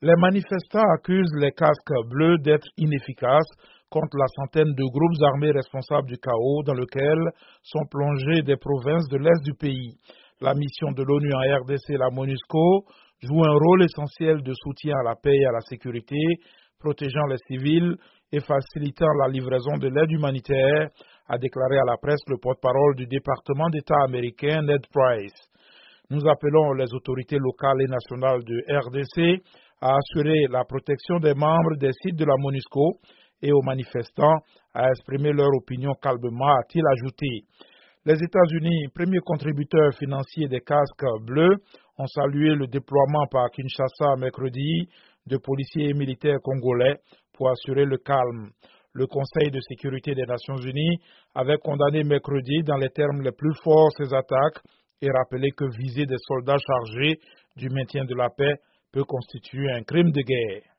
Les manifestants accusent les casques bleus d'être inefficaces contre la centaine de groupes armés responsables du chaos dans lequel sont plongées des provinces de l'Est du pays. La mission de l'ONU en RDC, la MONUSCO, joue un rôle essentiel de soutien à la paix et à la sécurité, protégeant les civils et facilitant la livraison de l'aide humanitaire, a déclaré à la presse le porte-parole du département d'État américain, Ned Price. Nous appelons les autorités locales et nationales de RDC à assurer la protection des membres des sites de la MONUSCO et aux manifestants à exprimer leur opinion calmement, a-t-il ajouté. Les États-Unis, premier contributeur financier des casques bleus, ont salué le déploiement par Kinshasa mercredi de policiers et militaires congolais pour assurer le calme. Le Conseil de sécurité des Nations Unies avait condamné mercredi dans les termes les plus forts ces attaques et rappelé que viser des soldats chargés du maintien de la paix peut constituer un crime de guerre.